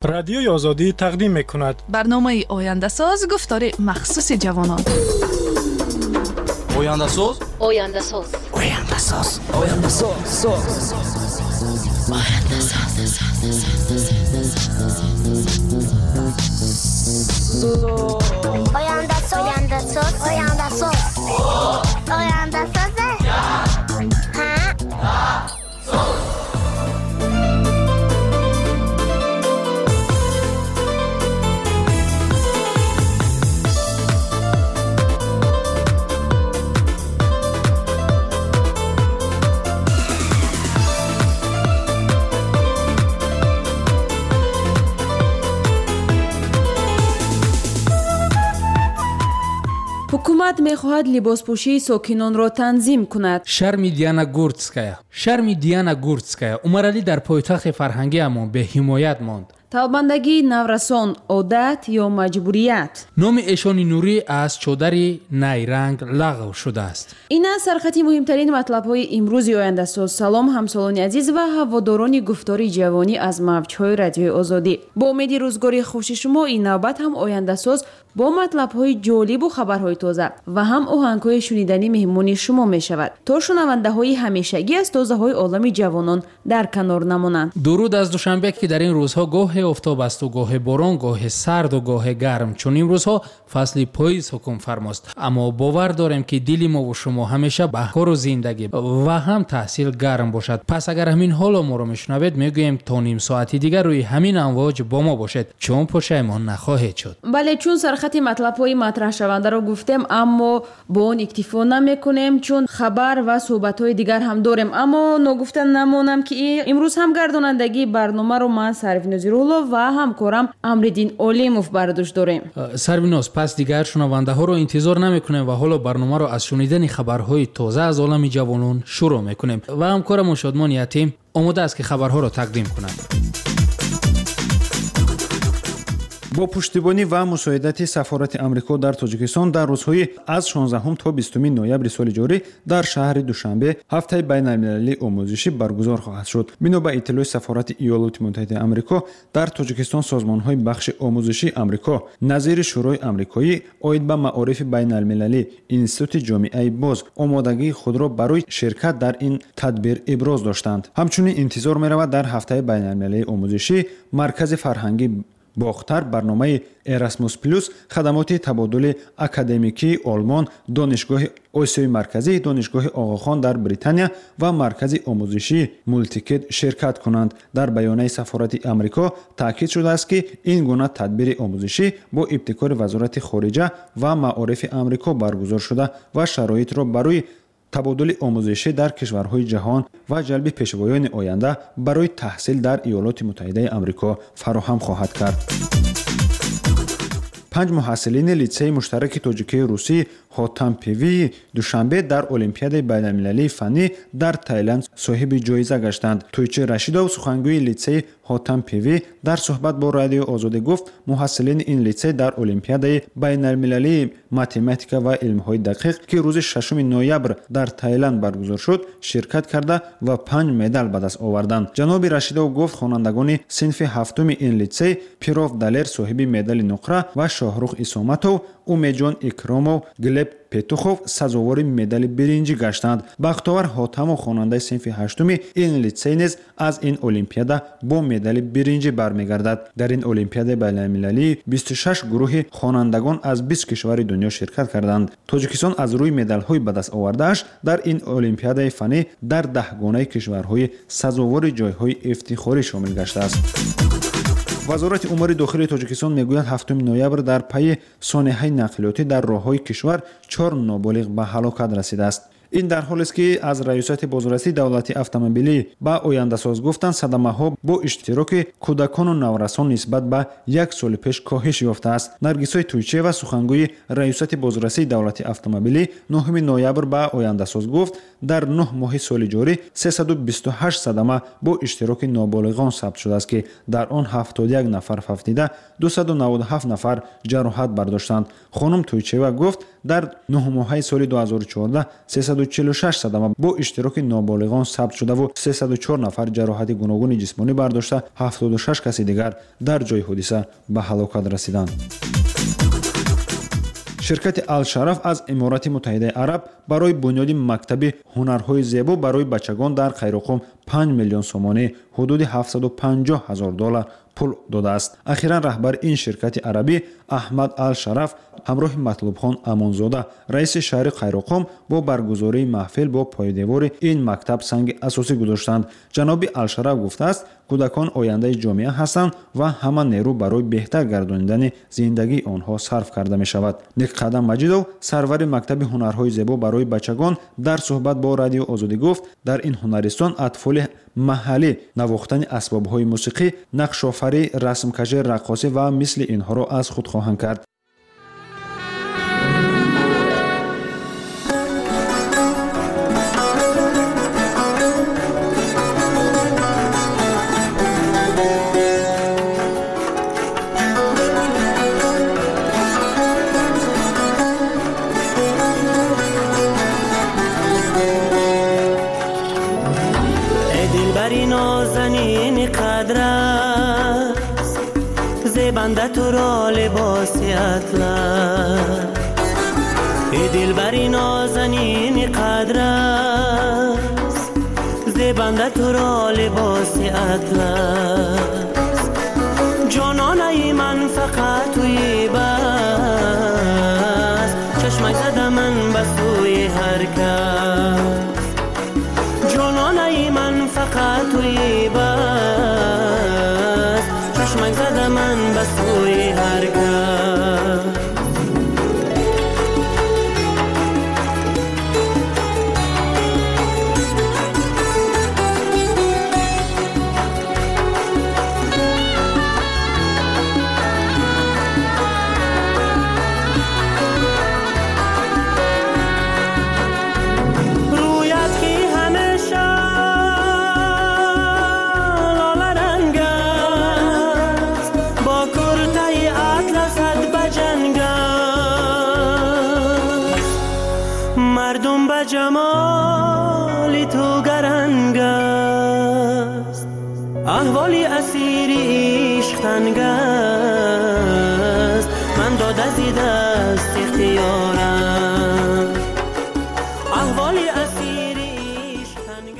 رادیوی آزادی تقدیم می‌کند. برنامه آینده ساز گفتار مخصوص جوانان. آینده ساز. آینده ساز. آینده ساز. آینده ساز. آینده ساز. آینده ساز. آینده ساز. آینده ساز. آینده ساز. ҳукумат мехоҳад либоспӯшии сокинонро танзим кунад. шарми Диана Гурцкая умарали дар пойтахти фарҳангиамон беҳимоят монд. талбандагии наврасон одат ё маҷбурият. номи эшони нурӣ аз чодари найранг лағв шудааст. ин аст сархати муҳимтарин матлабҳои имрӯзи ояндасоз. салом ҳамсолони азиз ва ҳаводорони гуфтори ҷавонӣ аз мавҷҳои радиои озодӣ. бо умеди рӯзгори хуши шумо ин навбат ҳам ояндасоз бо матлабҳои ҷолибу хабарҳои тоза ва ҳам оҳангҳои шуниданӣ меҳмони шумо мешавад, то шунавандаҳои ҳамешагӣ аз тозаҳои олами ҷавонон дар канор намонанд. дуруд аз душанбе ки дар ин рӯзҳо гоҳе офтоб асту гоҳе борон, гоҳе сарду гоҳе гарм. чун имрӯзҳо фасли поиз ҳукм фармост, аммо бовар дорем ки дили мову шумо ҳамеша баҳору зиндагӣ ва ҳам таҳсил гарм бошад. пас агар ҳамин ҳоло моро мешунавед, мегӯем то ним соати дигар рӯи ҳамин амвоҷ бо мо бошед, чун пушаймон нахоҳед шуд. бале, чун сархати матлабҳои матраҳшавандаро гуфтем, аммо бо он иктифо намекунем, чун хабар ва суҳбатҳои дигар ҳам дорем. аммо ногуфта намонам ки имрӯз ҳам гардонандагии барномаро ман Сарвиноз Рӯҳулло ва ҳамкорам Амриддин Олимов бар дӯш дорем. Сарвиноз, пас дигар шунавандаҳоро интизор намекунем ва ҳоло барномаро аз шунидани хабарҳои тоза аз олами ҷавонон шурӯъ мекунем ва ҳамкорамон Шодмон Ятим омода аст ки хабарҳоро тақдим кунад. бо пуштибонӣ ва мусоидати сафорати амрико дар тоҷикистон дар рӯзҳои аз 16 то 20 ноябри соли ҷорӣ дар шаҳри Душанбе ҳафтаи байналмилалии омӯзишӣ баргузор хоҳад шуд. бино ба иттилои сафорати иёлоти муттаҳидаи амрико дар тоҷикистон, созмонҳои бахши омӯзишии амрико назири шӯрои амрикоӣ оид ба маорифи байналмилалӣ институти ҷомеаи боз омодагии худро барои ширкат дар ин тадбир иброз доштанд. ҳамчунин интизор меравад дар ҳафтаи байналмилалии омӯзишӣ маркази фарҳангӣ бохтар, барномаи Erasmus Plus, хадамоти табодули академикии Олмон, донишгоҳи Осиёи Марказӣ, донишгоҳи Оғохон дар Британия ва маркази омӯзишии Мултикет ширкат кунанд. дар баёнаи сафорати Амрико таъкид шудааст ки ин гуна тадбири омӯзишӣ бо ибтикори вазорати хориҷа ва маорифи Амрико баргузор шуда ва шароитро барои табодули омӯзишӣ дар кишварҳои ҷаҳон ва ҷалби пешвоёни оянда барои таҳсил дар Иёлоти Муттаҳидаи Амрико фароҳам хоҳад кард. 5 муҳассилини литсеи муштараки тоҷикии русии Хотампевии Душанбе дар Олимпиадаи байналмилалии фаннӣ дар Таиланд соҳиби ҷоиза гаштанд. Тӯйчи Рашидов, сухангӯи литсеи Хотампевӣ, дар суҳбат бо Радиои Озодӣ гуфт, муҳассилини ин литсей дар Олимпиадаи байналмилалии математика ва илмҳои дақиқ, ки рӯзи 6 ноябр дар Таиланд баргузор шуд, ширкат карда ва 5 медал ба даст оварданд. ҷаноби Рашидов гуфт, хонандагони синфи 7-уми ин литсей Пиров Далер соҳиби медали нуқра ва Шоҳрух Исоматов, Умеҷон Икромов, Глеб Петухов сазовори медали биринҷӣ гаштанд. Бахтовар Ҳотамов, хонандаи синфи 8-уми ин литсей низ аз ин олимпиада бо медали биринҷӣ бармегардад. дар ин олимпиадаи байналмилалии 26 гурӯҳи хонандагон аз 20 кишвари дунё ширкат карданд. Тоҷикистон аз рӯи медалҳои ба даст овардааш дар ин олимпиадаи фанӣ дар 10 гонаи кишварҳои сазовори ҷойҳои ифтихорӣ шомил гаштааст. вазорати умури дохилии Тоҷикистон мегӯяд 7 ноябр дар пайи сонеҳаи нақлиётӣ дар роҳҳои кишвар 4 ноболиғ ба ҳалокат расидааст. ин дар ҳолест ки аз раёсати бозрасии давлати автомобилӣ ба ояндасоз гуфтанд, садамаҳо бо иштироки кӯдакону наврасон нисбат ба 1 соли пеш коҳиш ёфтааст. Наргисои Тӯйчиева, сухангӯи раёсати бозрасии давлати автомобилӣ, 9 ноябр ба ояндасоз гуфт, дар 9 моҳи соли ҷорӣ 328 садама бо иштироки ноболиғон сабт шудааст, ки дар он 71 нафар фавтида, 297 нафар ҷароҳат бардоштанд. хонум Тӯйчиева гуфт, дар 9 моҳаи соли 2014 146 садама бо иштироки ноболиғон сабт шудаву 304 нафар ҷароҳати гуногуни ҷисмонӣ бардошта 76 каси дигар дар ҷойи ҳодиса ба ҳалокат расиданд. ширкати Ал-Шараф аз Иморати Муттаҳидаи Араб барои бунёди мактаби ҳунарҳои зебо барои бачагон дар Қайрухум 5 миллион сомонӣ ҳудуди $750,000 пул додааст. Ахиран раҳбари ин ширкати арабӣ Аҳмад Ал-Шараф ҳамроҳи Матлубхон Амонзода раиси шаҳри Қайрухум бо баргузории маҳфил бо пойдевори ин мактаб санги асосӣ гузоштанд. ҷаноби Ал-Шараф гуфтааст, кӯдакон ояндаи ҷомеа ҳастанд ва ҳама нерӯ барои беҳтар гардонидани зиндагии онҳо сарф карда мешавад. Неққадам Маҷидов, сарвари мактаби ҳунарҳои зебо барои бачагон, дар суҳбат бо Радиои Озодӣ гуфт, дар ин ҳунаристон атфоли маҳаллӣ навохтани асбобҳои мусиқӣ, нақшофарӣ, расмкашӣ, раққосӣ ва мисли инҳоро аз худ хоҳанд кард. زیبنده تو را لباس اطلس ای دلبری نازنین قدر است زیبنده تو را لباس اطلس جانانه من فقط توی بس چشمک زده من به سوی هر کس جانانه من فقط توی بس چشمک زده من به سوی هر کس جمال تو گرنگ است احوالی اسیری عشق تنگ است من داده زی دست اختیارم احوالی اسیری عشق تنگ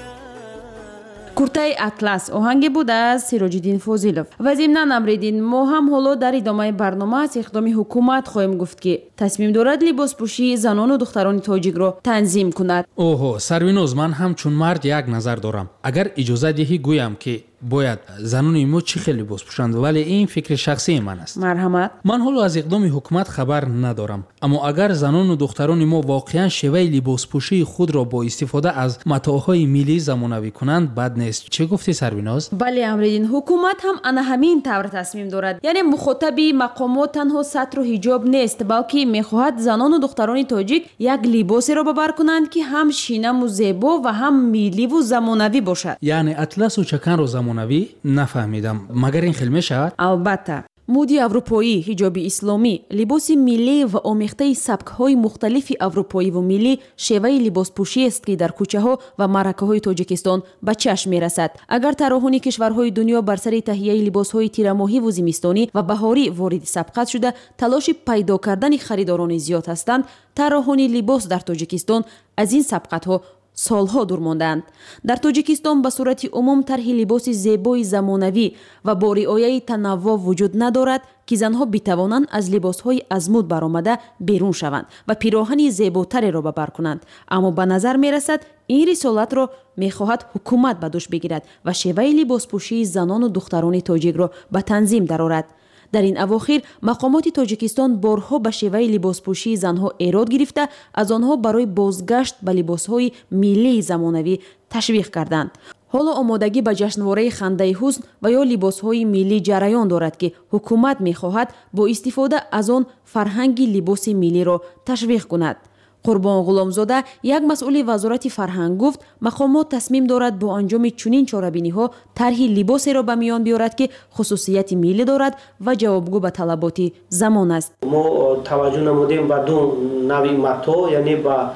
است. куртаи атлас оҳанге буд аз Сироҷиддин Фозилов. ва зимнан Амриддин, мо ҳам ҳоло дар идомаи барнома аз иқдоми ҳукумат хоҳем гуфт, ки тасмим дорад либоспӯшии занону духтарони тоҷикро танзим кунад. оҳо, Сарвиноз, ман ҳамчун мард як назар дорам. Агар иҷоза диҳӣ гӯям, ки бояд занони мо чӣ хел либос пӯшанд, вале ин фикри шахсии ман аст. Марҳамат. ман ҳоло аз иқдоми ҳукумат хабар надорам, аммо агар занону духтарони мо воқеан шеваи либоспӯшии худро бо истифода аз матоъҳои миллӣ замонавӣ кунанд, бад нест. чӣ гуфтӣ Сарвиноз? бале Амриддин, ҳукумат ҳам ана ҳамин тавр тасмим дорад. яъне мухотаби мақомот танҳо сатру ҳиҷоб нест, балки мехоҳад занону духтарони тоҷик як либосеро ба бар кунанд, ки ҳам шинаму зебо ва ҳам милливу замонавӣ бошад. яъне атласу чаканро замонавӣ? нафаҳмидам. магар ин хел мешавад? албатта. муди аврупоӣ, ҳиҷоби исломӣ, либоси миллӣ ва омехтаи сабкҳои мухталифи аврупоиву миллӣ шеваи либоспӯшиест, ки дар кӯчаҳо ва маъракаҳои Тоҷикистон ба чашм мерасад. агар тарроҳони кишварҳои дунё бар сари таҳияи либосҳои тирамоҳиву зимистонӣ ва баҳорӣ вориди сабқат шуда талоши пайдо кардани харидорони зиёд ҳастанд, тарроҳони либос дар Тоҷикистон аз ин сабқатҳо солҳо дур мондаанд. дар Тоҷикистон ба сурати умум тарҳи либоси зебои замонавӣ ва бо риояи танаввуъ вуҷуд надорад, ки занҳо битавонанд аз либосҳои аз муд баромада берун шаванд ва пироҳани зеботареро ба бар кунанд. аммо ба назар мерасад, ин рисолатро мехоҳад ҳукумат ба дӯш бигирад ва шеваи либоспӯшии занону духтарони тоҷикро ба танзим дарорад. дар ин авохир мақомоти Тоҷикистон борҳо ба шеваи либоспӯшии занҳо эрод гирифта, аз онҳо барои бозгашт ба либосҳои миллии замонавӣ ташвиқ карданд. ҳоло омодагӣ ба ҷашнвораи хандаи ҳузн ва ё либосҳои миллӣ ҷараён дорад, ки ҳукумат мехоҳад бо истифода аз он фарҳанги либоси миллиро ташвиқ кунад. Қурбон Ғуломзода, як масъули вазорати фарҳанг гуфт, мақомот тасмим дорад бо анҷоми чунин чорабиниҳо тарҳи либосеро ба миён биёрад, ки хусусияти миллӣ дорад ва ҷавобгӯ ба талаботи замон аст. мо таваҷҷӯҳ намудем ба ду нави матоъ, яъне ба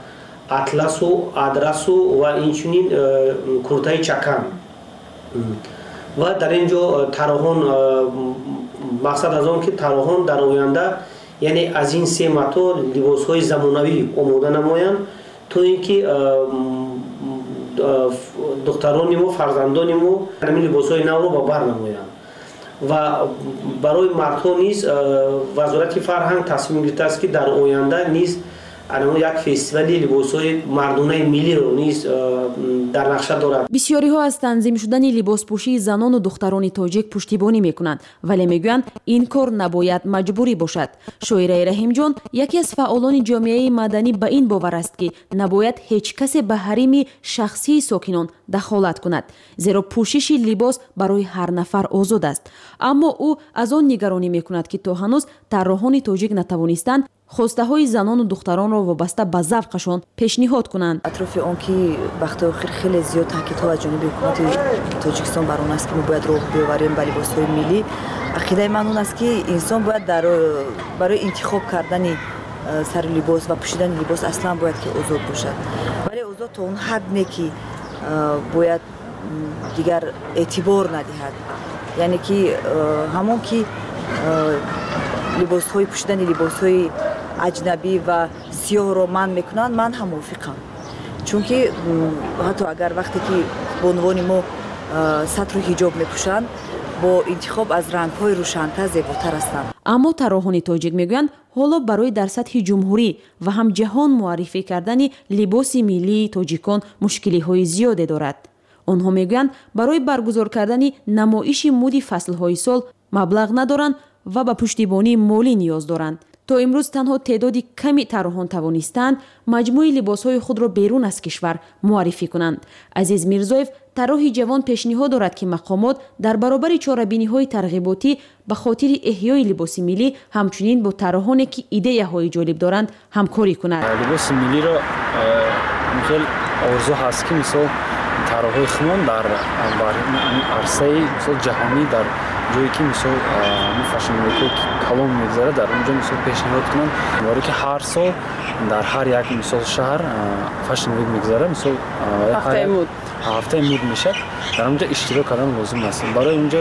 атласу адрасу ва инчунин куртаи чакан ва дар ин ҷо тароҳон мақсад аз он ки тароҳон дар оянда яъне аз ин се мато либосҳои замонавӣ омода намоянд то ин ки духтарони мо фарзандони мо ҳамин либосҳои навро ба бар намоянд ва барои мардҳо низ вазорати фарҳанг тасмим гирифтааст ки дар оянда низ як фестивали либосҳои мардонаи миллиро низ дар нақша дорад. бисёриҳо аз танзим шудани либоспӯшии занону духтарони тоҷик пуштибонӣ мекунанд, вале мегӯянд ин кор набояд маҷбурӣ бошад. шоираи раҳимҷон яке аз фаъолони ҷомеаи маданӣ ба ин бовар аст ки набояд ҳеҷ касе ба ҳарими шахсии сокинон дахолат кунад, зеро пӯшиши либос барои ҳар нафар озод аст. аммо ӯ аз он нигаронӣ мекунад ки то ҳанӯз тарроҳони тоҷик натавонистанд хостаҳои занону духтаронро вобаста ба завқашон пешниҳод кунанд. атрофи он ки вақти охир хеле зиёд таъкидҳо аз ҷониби ҳукумати тоҷикистон бар он аст ки мо бояд роҳ биоварем ба либосҳои миллӣ. ақидаи ман он аст ки инсон бояд барои интихоб кардани сари либос ва пӯшидани либос аслан бояд ки озод бошад, вале озод то он ҳад не ки бояд дигар эътибор надиҳад, яъне ки ҳамон ки либосҳои пӯшидани либосҳои аҷнабӣ ва сиёҳро манъ мекунанд, ман ҳам мувофиқам, чунки ҳатто агар вақте ки бо унвони мо сатру ҳиҷоб мепӯшанд, бо интихоб аз рангҳои рӯшантар зеботар ҳастанд. аммо тарроҳони тоҷик мегӯянд ҳоло барои дар сатҳи ҷумҳурӣ ва ҳам ҷаҳон муаррифӣ кардани либоси миллии тоҷикон мушкилиҳои зиёде дорад. онҳо мегӯянд барои баргузор кардани намоиши муди фаслҳои сол маблағ надоранд ва ба пуштибонии молӣ ниёз доранд. то имрӯз танҳо теъдоди ками тарроҳон тавонистанд маҷмӯи либосҳои худро берун аз кишвар муаррифӣ кунанд. азиз мирзоев тарроҳи ҷавон пешниҳод дорад ки мақомот дар баробари чорабиниҳои тарғиботӣ ба хотири эҳёи либоси миллӣ ҳамчунин бо тарроҳоне ки идеяҳои ҷолиб доранд ҳамкорӣ кунад. либоси миллиро хел орзу ҳаст ки мисол тарроҳои хумон дар арсаи мисол ҷаҳонӣ дар ҷое ки мисол фашн вики калон мегзарад дар онҷо мисол пешниҳод кунанд боре ки ҳар сол дар ҳар як мисол шаҳр фашн вик мегзарад, мисол ҳафтаи муд мешад, дар онҷо иштирок кардан лозим аст. барои онҷо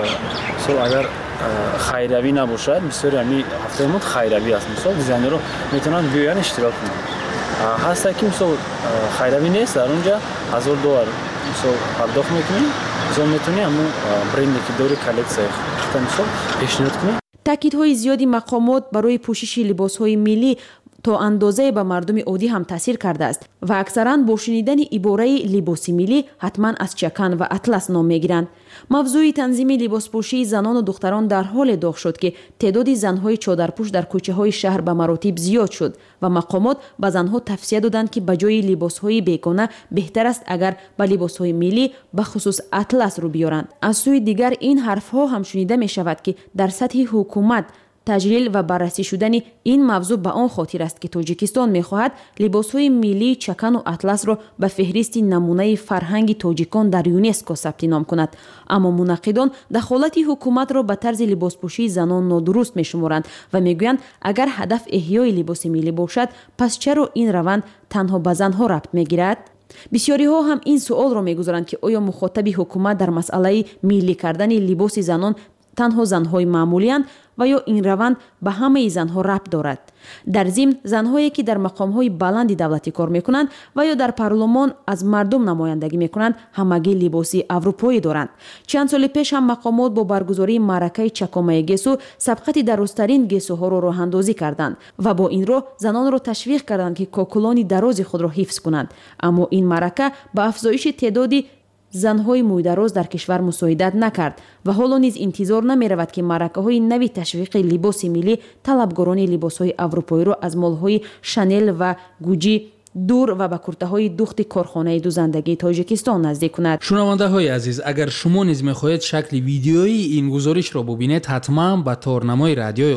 мисол агар хайравӣ набошад, бисёри ҳами ҳафтаи муд хайравӣ аст, мисол дизайнерҳо метавонанд биёянд иштирок кунанд. ҳаста ки мисол хайравӣ нест, дар онҷо $1000 мисол пардохт мекунӣ, мисол метавонӣ ҳамун бренде ки дори коллексия мисол пешниҳод кунӣ. таъкидҳои зиёди мақомот барои пӯшиши либосҳои миллӣ то андозае ба мардуми оддӣ ҳам таъсир кардааст ва аксаран бо шунидани ибораи либоси миллӣ ҳатман аз чакан ва атлас ном мегиранд. мавзӯи танзими либоспӯшии занону духтарон дар ҳоле доғ шуд ки теъдоди занҳои чодарпӯш дар кӯчаҳои шаҳр ба маротиб зиёд шуд ва мақомот ба занҳо тавсия доданд ки ба ҷои либосҳои бегона беҳтар аст агар ба либосҳои миллӣ бахусус атлас рӯ биёранд. аз сӯи дигар ин ҳарфҳо ҳам шунида мешавад ки дар сатҳи ҳукумат таҷлил ва баррасӣ шудани ин мавзӯъ ба он хотир аст ки тоҷикистон мехоҳад либосҳои миллии чакану атласро ба феҳристи намунаи фарҳанги тоҷикон дар юнеско сабти ном кунад. аммо мунаққидон дахолати ҳукуматро ба тарзи либоспӯшии занон нодуруст мешуморанд ва мегӯянд агар ҳадаф эҳёи либоси миллӣ бошад, пас чаро ин раванд танҳо ба занҳо рабт мегирад? бисёриҳо ҳам ин суолро мегузоранд ки оё мухотаби ҳукумат дар масъалаи миллӣ кардани либоси занон танҳо занҳои маъмулиянд ва ё ин раванд ба ҳамаи занҳо рабт дорад. дар зимн занҳое ки дар мақомҳои баланди давлатӣ кор мекунанд ва ё дар парлумон аз мардум намояндагӣ мекунанд ҳамагӣ либоси аврупоӣ доранд. чанд соли пеш ҳам мақомот бо баргузории маъракаи чакомаи гесу сабқати дарозтарин гесуҳоро роҳандозӣ карданд ва бо ин роҳ занонро ташвиқ карданд ки кокулони дарози худро ҳифз кунанд. аммо ин маърака ба афзоиши теъдоди занҳои мӯйдароз дар кишвар мусоидат накард ва ҳоло низ интизор намеравад ки маъракаҳои нави ташвиқи либоси миллӣ талабгорони либосҳои аврупоиро аз молҳои шанел ва гуҷи дур ва ба куртаҳои духти корхонаи дузандагии тоҷикистон наздик кунад. шунавандаҳои азиз, агар шумо низ мехоҳед шакли видеои ин гузоришро бубинед, ҳатман ба торнамои радиои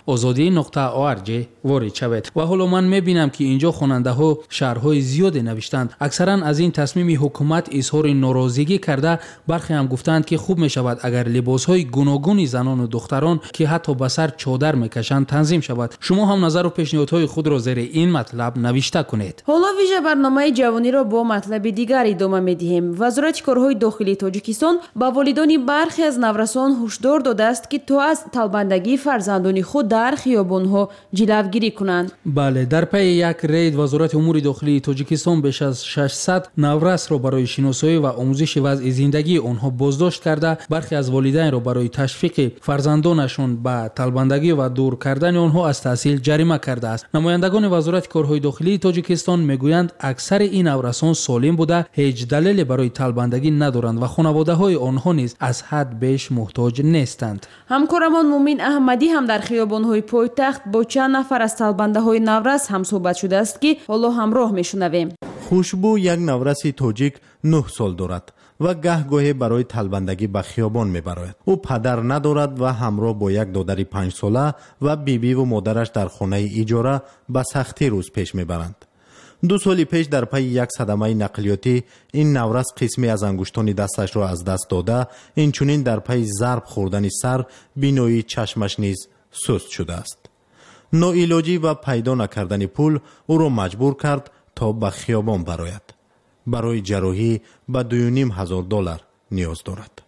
озодӣ.org ворид шавед. ва ҳоло ман мебинам ки инҷо хонандаҳо шаҳрҳои зиёде навиштанд. аксаран аз ин тасмими ҳукумат изҳори норозигӣ карда, бархе ҳам гуфтанд ки хуб мешавад агар либосҳои гуногуни занону духтарон ки ҳатто ба сар чодар мекашанд танзим шавад. шумо ҳам назару пешниҳодҳои худро зери ин матлаб навишта кунед. حالا ویژه برنامه جوانی را با مطلب دیگر ادامه می‌دهیم. وزارت کارهای داخلی تاجیکستان با والدان برخی از نورسان هشدار داده است که تا از طلبندگی فرزندان خود در خیابان‌ها جلوگیری کنند. بله، در پی یک رید وزارت امور داخلی تاجیکستان بیش از 600 نورس را برای شناسایی و آموزش وضع زندگی آنها بازداشت کرده، برخی از والدین را برای تشویق فرزندانشان به طلبندگی و دور کردن آنها از تحصیل جریمه کرده است. نمایندگان وزارت کارهای داخلی تاجیکستان میگویند اکثر این نورسان سالم بوده، هیچ دلیلی برای طلبندگی ندارند و خانواده‌های آنها نیز از حد بیش محتاج نیستند. همکارمان مومین احمدی هم در خیابان‌های پایتخت با چند نفر از طلبنده‌های نورس هم صحبت شده است که حالا همراه میشنویم. خوشبو یک نورسی تاجیک 9 سال دارد و گهگاهی برای طلبندگی به خیابان میبراید. او پدر ندارد و همراه با یک دادر 5 ساله و بیبی و مادرش در خانه اجاره به سختی روز پیش میبرند. 2 سال پیش در پی یک صدمه نقلیاتی این نورس قسمی از انگشتان دستش را از دست داده، اینچنین در پی ضرب خوردن سر بینایی چشمش نیز سست شده است. ناعلاجی و پیدا نکردن پول او را مجبور کرد تا به خیابان براید. برای جراحی به $2,500 نیاز دارد.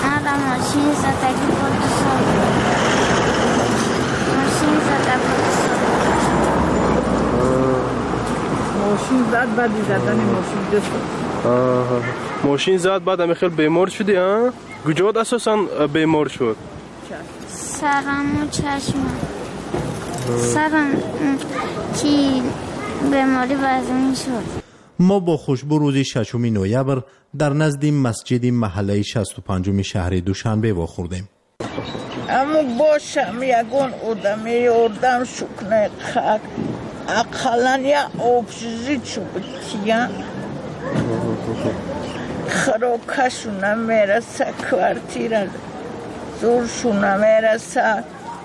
ماشین زد بعد زدن ماشین دست. ماشین زد بعد هم خیلی بیمار شدی ها؟ کجا اساسا بیمار شد؟ سرم و چشمم. سرم کی بیماری وزمین شد. ما با خوشبو روز 6 نوامبر در نزد مسجد محله 65 شهر دوشنبه واخوردیم. اما باشم یگون آدمی اردم شکنه خاک اقلن یا آبشیزی چوبتیم خراکشونه میرسه کوارتیره زورشونه میرسه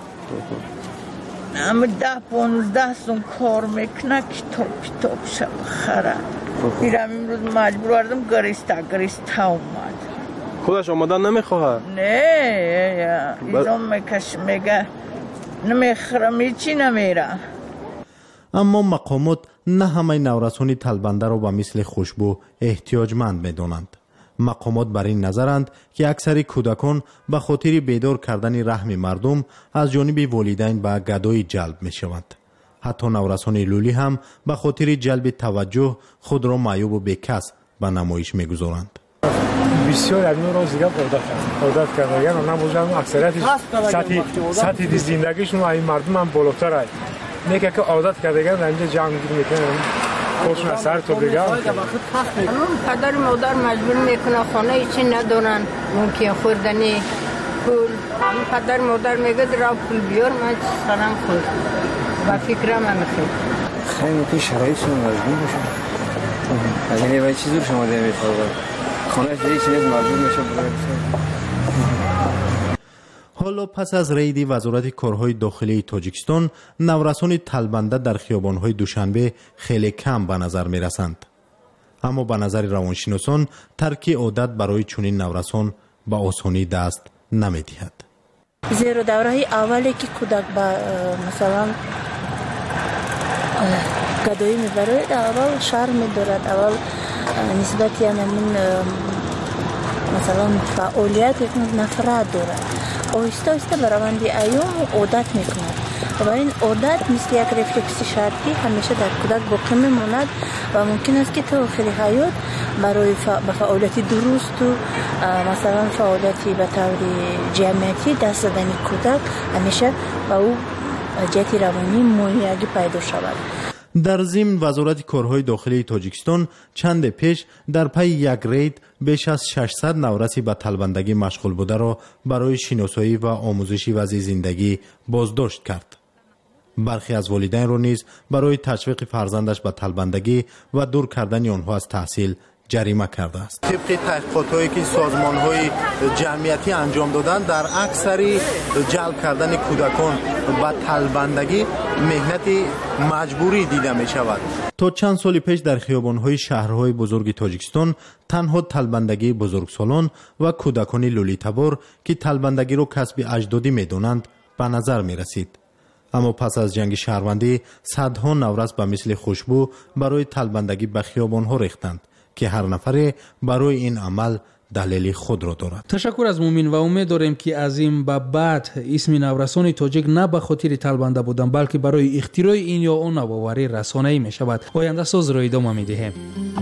اما 10-15 سون کار میکنه کتاب شب خره میرم امروز مجبور وردم گریسته اومد. خودش آمدن نمیخواه؟ نه ایزان میکش میگه نمیخرم هیچی نمیره. اما مقامات نه همه نورسان طلبنده را به مثل خوشبو احتیاجمند میدانند. مقامات بر این نظرند که اکثر کودکان به خاطر بیدار کردن رحم مردم از جانب والدین به گدایی جلب می شوند. حتی نورسان لولی هم به خاطر جلب توجه خود را معیوب و بیکس به نمایش می گذارند. بسیار از نور از دیگه عادت کردن یعنی نموزن اکثریت سطح زندگیشون این مردم هم بالاتر است. میگه که عادت کردگان در اینجا جمع میکنن خودشون از سر تو دیگه پدر مادر مجبور میکنه خانه ایچی ندارن ممکن خوردنی پول پدر مادر میگه درا پول بیار من سرم خورد و فکرم هم خیلی خیلی ممکن شرایطشون مجبور باشن از این ایوه چی زور شما دیمید خانه ایچی نیز مجبور میشه حالا پس از رید وزارت کارهای داخلی تاجیکستان نورسان طلبنده در خیابان‌های دوشنبه خیلی کم به نظر می رسند. اما به نظر روانشناسان ترک عادت برای چنین نورسان به آسانی دست نمی دهد. زیرا دوره اولی که کودک با مثلا گدایی می برد اول شرم می دارد، اول نسبت یعنی مثلا فعالیت نفرت دارد. آهسته آهسته به روند ایام عادت میکند و این عادت مثل یک رفلکس شرطی همیشه در کودک باقی میماند و ممکن است که تا آخر حیات برای به فعالیت درست و مثلا فعالیتی به طور جمعیتی دست زدن کودک همیشه به او جهت روانی مانعی پیدا شود. در ضمن وزارت کارهای داخلی تاجیکستان چند پیش در پی یک رید بیش از 600 نورسی به طلبندگی مشغول بوده را برای شناسایی و آموزش وضع زندگی بازداشت کرد. برخی از والدین را نیز برای تشویق فرزندش به طلبندگی و دور کردن آنها از تحصیل جریمه کرده است. طبق تحقیقاتی که سازمان‌های جمعیتی انجام دادند در اکثری جلب کردن کودکان به طلبندگی مهنت مجبوری دیده می شود. تا چند سال پیش در خیابان‌های شهرهای بزرگ تاجیکستان تنها طلبندگی بزرگسالان و کودکان لولیتبار که طلبندگی را کسب اجدادی می دانند به نظر می رسید. اما پس از جنگ شهروندی صدها نورس به مثل خوشبو برای طلبندگی به خیابان‌ها ریختند که هر نفر برای این عمل دلیل خود را دارد. تشکر از مومین و امید داریم که از این به بعد اسم نورسان تاجیک نه به خاطر طلبنده بودن بلکه برای اختراع این یا اون نوآوری رسانه‌ای می شود. آینده ساز را ادامه می دهیم.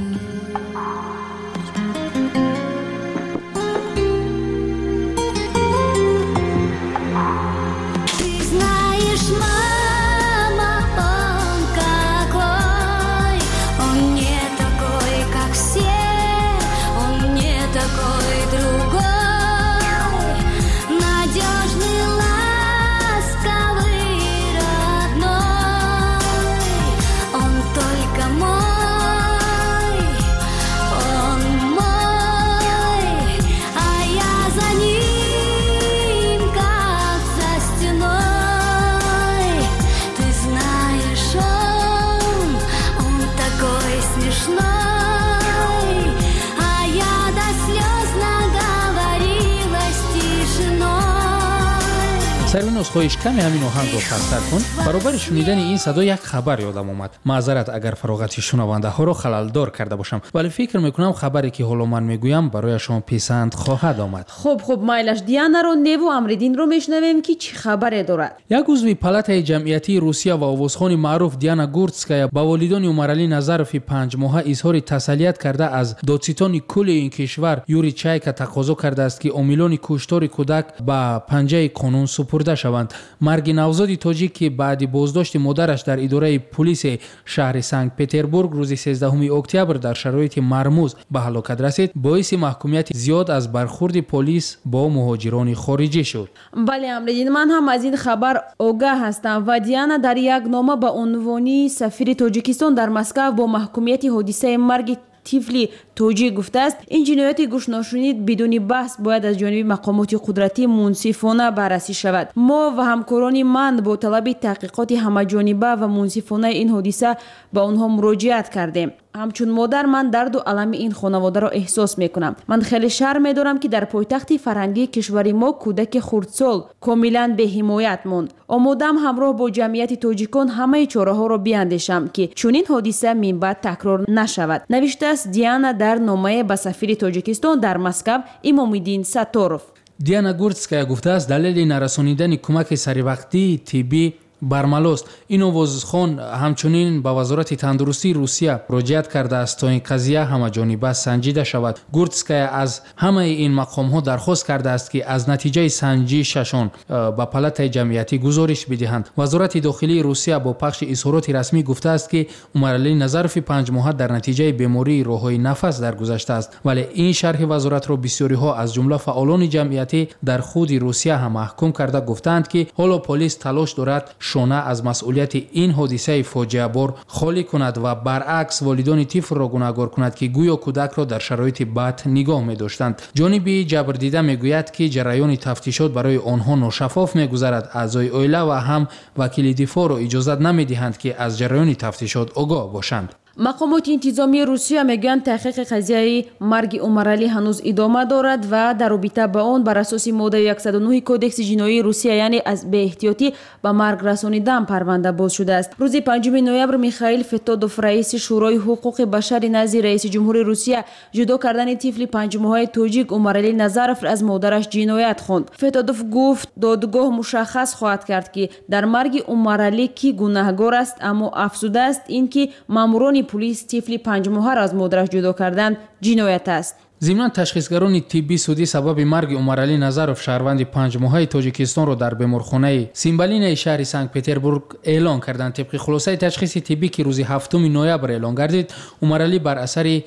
سروین از خواهش کمی همین آهنگ رو خستر کن. برابر شنیدن این صدا یک خبر یادم اومد. معذرت اگر فراغت شنونده ها رو خللدار کرده باشم، ولی فکر میکنم خبری که حالا من میگویم برای شما پسند خواهد آمد. خب مایلش دیانا رو نیو امریدین رو میشنویم که چی خبری دارد. یک عضو پالاتای جمعیتی روسیه و آوازخوان معروف دیانا گورتسکایا با والدان عمرعلی نظرف 5 ماهه اظهار تسلیت کرده از دادستان کل این کشور یوری چایکا تقاضا کرده است که عاملان کشتار کودک به پنجه قانون سپرده شوند. مرگ نوزاد تاجیک که بعد بازداشت مادرش در اداره پلیس شهر سنت پتربورگ روز 13 اکتبر در شرایط مرموز به هلاکت رسید، باعث محکومیت زیاد از برخورد پلیس با مهاجران خارجی شد. بله امریدین، من هم از این خبر آگاه هستم و دیانا در یک نامه به عنوان سفیر تاجیکستان در مسکو با محکومیت حادثه مرگ طفلی توجیه گفته است این جنایت گوش نشنید بدون بحث باید از جانب مقامات قدرتی منصفانه بررسی شود. ما و همکاران من با طلب تحقیقات همه‌جانبه و منصفانه این حادثه به آنها مراجعت کردیم. همچون مادر من درد و الم این خانواده را احساس میکنم. من خیلی شرم میدارم که در پایتخت فرهنگی کشور ما کودک خردسال کاملا به حمایت ماند. آمادم همراه با جمعیت تاجیکان همه چاره ها را بیاندیشم که چنین حادثه من بعد تکرار نشود. نوشته است دیانا در نامه به سفیر تاجیکستان در مسکو امام‌الدین ستاروف. دیانا گورتسکایا گفته است دلیل نرسانیدن کمک سریوقتی طبی برملاست. این آوازخوان همچنین به وزارت تندرستی روسیه مراجعت کرده است تا این قضیه همه‌جانبه سنجیده شود. گورتسکایا از همه این مقام ها درخواست کرده است که از نتیجه سنجششان به پالاتای جمعیتی گزارش بدهند. وزارت داخلی روسیه با پخش اظهارات رسمی گفته است که عمرعلی نظرف 5 ماهه در نتیجه بیماری راههای نفس درگذشته است، ولی این شرح وزارت را بسیاری ها از جمله فعالان جمعیتی در خود روسیه هم محکوم کرده گفتند که حالا پلیس تلاش دارد شانه از مسئولیت این حادثه فاجعه بار خالی کند و برعکس والدان طفل را گناهکار کند که گویا کودک را در شرایط بد نگاه می داشتند. جانب جبردیده می گوید که جریان تفتیشات برای آنها ناشفاف می گذرد. اعضای عائله و هم وکیل دفاع را اجازه نمی دهند که از جریان تفتیشات آگاه باشند. مقامات انتظامی روسیه میگن تحقیق قضیه مرگ عمرعلی هنوز ادامه دارد و در رابطه با آن بر اساس ماده 109 کودکس جنایی روسیه یعنی از بی احتیاطی به مرگ رسانیدن پرونده باز شده است. روز 5 نوامبر میخائیل فتادوف رئیس شورای حقوق بشر نزد رئیس جمهور روسیه جدا کردن طفل 5 ماهه تاجیک عمرعلی نظرف از مادرش جنایت خواند. فتادوف گفت دادگاه مشخص خواهد کرد که در مرگ عمرعلی کی گناهکار است، اما افزوده است اینکه ماموران پلیس طفل 5 ماهه را از مادرش جدا کردن جنایت است. ضمن تشخیصگران طبی سعودی سبب مرگ عمرعلی نظرف شهروند 5 ماهه تاجیکستان را در بیمارخانه سیمبالین شهر سنت پتربورگ اعلان کردند. طبق خلاصه تشخیص طبی که روز 7 نوامبر اعلان گردید، عمرعلی بر اثر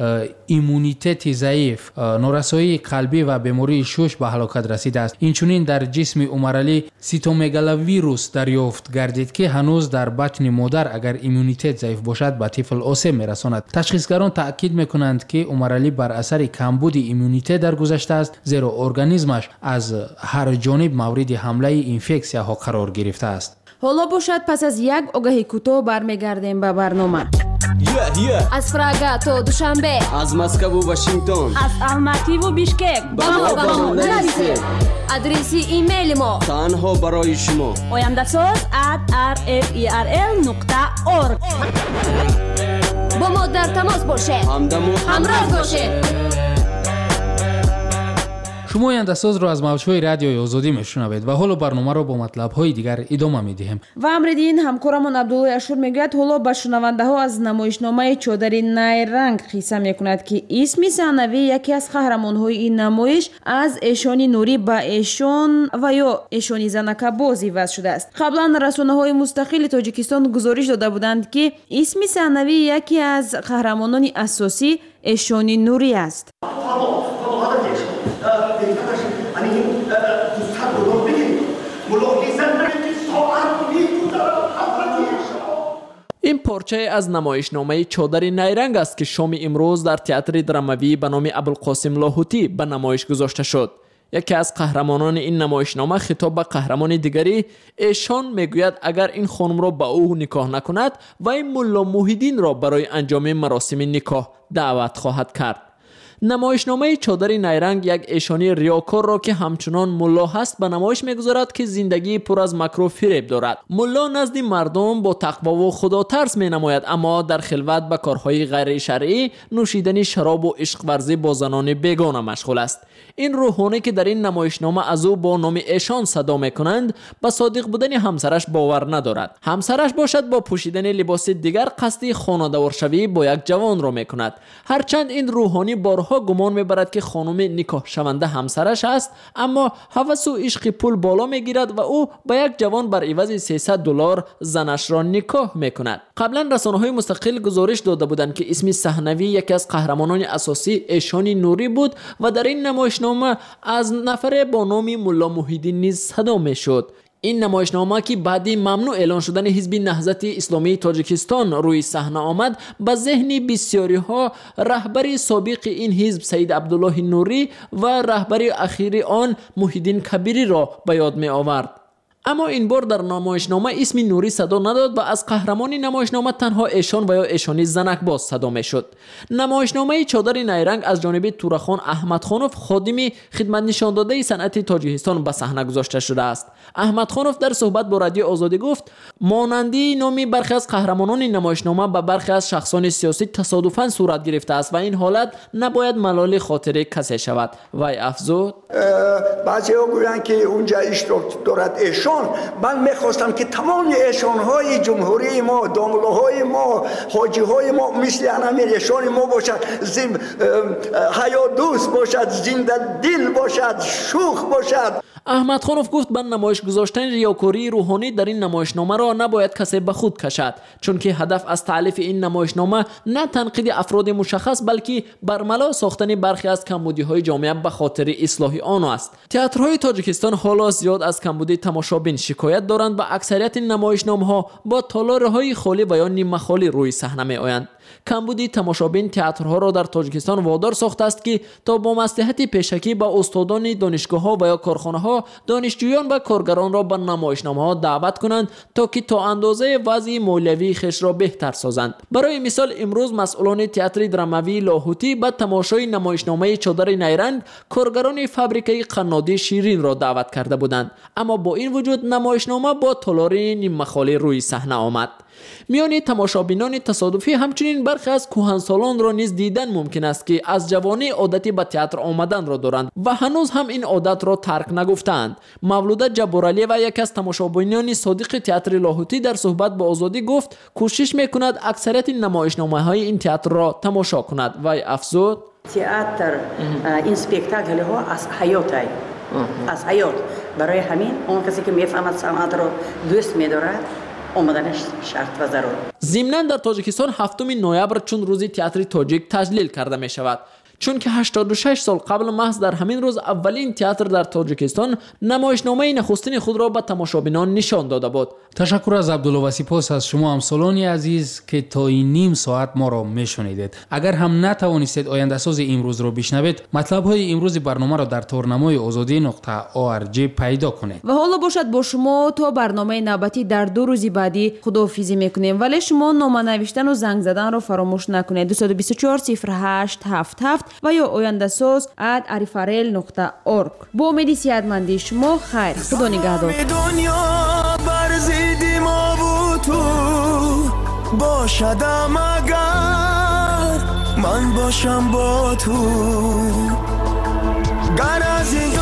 ایمونیته ضعیف، نارسایی قلبی و بیماری شش به هلاکت رسیده است. اینچنین در جسم عمرعلی سیتومگالویروس دریافت گردید که هنوز در بطن مادر اگر ایمونیته ضعیف باشد به طفل آسیب میرساند. تشخیصگران تاکید میکنند که عمرعلی بر اثر کمبود ایمونیته درگذشته است، زیرا ارگانیسمش از هر جانب مورد حمله اینفکسیا ها قرار گرفته است. حالا باشد پس از یک آگهی کوتاه برمیگردیم به برنامه. از فرага то душанбе, аз Москву Вашингтон, аз Алмати ву Бишкек ба мо нависед. адреси имейли мо танҳо барои шумо oyandasоз@rferl.org. бо мо дар тамос бошед, ҳамроҳ бошед. шумо ояндасозро аз мавҷҳои радиои озодӣ мешунавед ва ҳоло барномаро бо матлабҳои дигар идома медиҳем. ва амридин ҳамкорамон Абдуллои Ашур мегӯяд ҳоло ба шунавандаҳо аз намоишномаи чодари найранг қисса мекунад ки исми саҳнавӣ яке аз қаҳрамонҳои ин намоиш аз эшони нурӣ ба эшон ва ё эшони занакабоз иваз шудааст. қаблан расонаҳои мустақили Тоҷикистон гузориш дода буданд ки исми саҳнавӣ яке аз қаҳрамонони асосӣ эшони нурӣ аст. این پارچه از نمایشنامه چادری نیرنگ است که شام امروز در تئاتر دراموی به نام ابوالقاسم لاهوتی به نمایش گذاشته شد. یکی از قهرمانان این نمایشنامه خطاب به قهرمان دیگری ایشان میگوید اگر این خانم را به او نکاح نکند و این ملا موحیدین را برای انجام مراسم نکاح دعوت خواهد کرد. نمایشنامه چادری نیرنگ یک ایشانی ریاکار را که همچنان ملا هست به نمایش میگذارد که زندگی پر از مکر و فریب دارد. ملا نزد مردم با تقوا و خدا ترس می نماید، اما در خلوت به کارهای غیر شرعی، نوشیدن شراب و عشق ورزی با زنان بیگانه مشغول است. این روحانی که در این نمایشنامه از او با نام ایشان صدا میکنند به صادق بودن همسرش باور ندارد. همسرش باشد با پوشیدن لباس دیگر قصد خانه‌دار شوی با یک جوان را میکند. هرچند این روحانی بارها گمان میبرد که خانم نکاح شونده همسرش است، اما هوس و عشق پول بالا میگیرد و او با یک جوان بر عوض $300 زنش را نکاح میکند. قبلا رسانه‌های مستقل گزارش داده بودند که اسم صحنوی یکی از قهرمانان اساسی ایشانی نوری بود و در این نمایشنامه از نفر با نام ملا موحیدین نیز صدا میشد. این نمایشنامه که بعدی ممنوع اعلان شدن حزب نهضت اسلامی تاجیکستان روی صحنه آمد، به ذهن بسیاری ها رهبر سابق این حزب سید عبدالله نوری و رهبر اخیر آن موحیدین کبیری را به یاد می آورد. اما این بار در نمایشنامه اسم نوری صدا نداد و از قهرمان نمایشنامه تنها ایشان و یا ایشانی زنکباز صدا می شد. نمایشنامه چادر نیرنگ از جانب تورخان احمدخانوف خادم خدمت نشان داده صنعت تاجیکستان به صحنه گذاشته شده است. احمدخانوف در صحبت با رادیو آزادی گفت مانندی نامی برخی از قهرمانان نمایشنامه به برخی از شخصان سیاسی تصادفاً صورت گرفته است و این حالت نباید ملال خاطر کسی شود. وی افزود بعضی‌ها گویند که اونجا اشتراک دارد ایشان. من میخواستم که تمام ایشان‌های جمهوری ما، داملوهای ما، حاجی‌های ما مثل همین ایشان ما باشد، حیات دوست باشد، زنده دل باشد، شوخ باشد. احمدخانوف گفت به نمایش گذاشتن ریاکاری روحانی در این نمایشنامه را نباید کسی به خود کشد، چون که هدف از تألیف این نمایشنامه نه تنقید افراد مشخص بلکه برملا ساختن برخی از کمبودی‌های جامعه به خاطر اصلاح آن است. تئاترهای تاجیکستان حالا زیاد از کمبودی تماشابین شکایت دارند و اکثریت نمایشنامه‌ها با تالارهای خالی و یا نیمه خالی روی صحنه می‌آیند. کمبودی تماشابین تئاترها را در تاجیکستان وادار ساخته است که تا با مصلحت پیشکی با استادان دانشگاه‌ها و یا کارخانه‌ها دانشجویان و کارگران را به نمایشنامه‌ها دعوت کنند تا اندازه وضع مالیوی خش را بهتر سازند. برای مثال امروز مسئولان تئاتر دراموی لاهوتی به تماشای نمایشنامه چادر نیرنگ کارگران فابریکه قنادی شیرین را دعوت کرده بودند، اما با این وجود نمایشنامه با تالار نیمه خالی روی صحنه آمد. میان تماشابینان تصادفی همچنین برخی از کهنسالان را نیز دیدن ممکن است که از جوانی عادتی به تئاتر آمدن را دارند و هنوز هم این عادت را ترک نگفتند. مولوده جبارعلی و یک از تماشابینان صادق تئاتر لاهوتی در صحبت با آزادی گفت کوشش میکند اکثریت نمایشنامه‌های این تئاتر را تماشا کند. وی افزود تئاتر این اسپکتاکل ها از حیات است، از حیات. برای همین اون کسی که میفهمد صنعت را دوست می‌دارد آمدنش شرط و ضرور. ضمناً در تاجیکستان 7 نوامبر چون روز تئاتر تاجیک تجلیل کرده می شود. چون که 86 سال قبل محض در همین روز اولین تئاتر در تاجیکستان نمایشنامه نخستین خود را به تماشابینان نشان داده بود. تشکر از عبدالله و سپاس از شما همسالان عزیز که تا این نیم ساعت ما را میشنیدید. اگر هم نتوانستید آینده ساز امروز را بشنوید، مطلب های امروز برنامه را در تورنمای azadi.org پیدا کنید. و حالا باشد با شما تا برنامه نوبتی در 2 روز بعدی خداحافظی میکنیم، ولی شما نامه نوشتن و زنگ زدن را فراموش نکنید. 224 08 77 و یا آینده ساز @arifarel.org. با امید صحتمندی شما خیر. خدا نگهدار. باشدم اگر من باشم با تو گر از این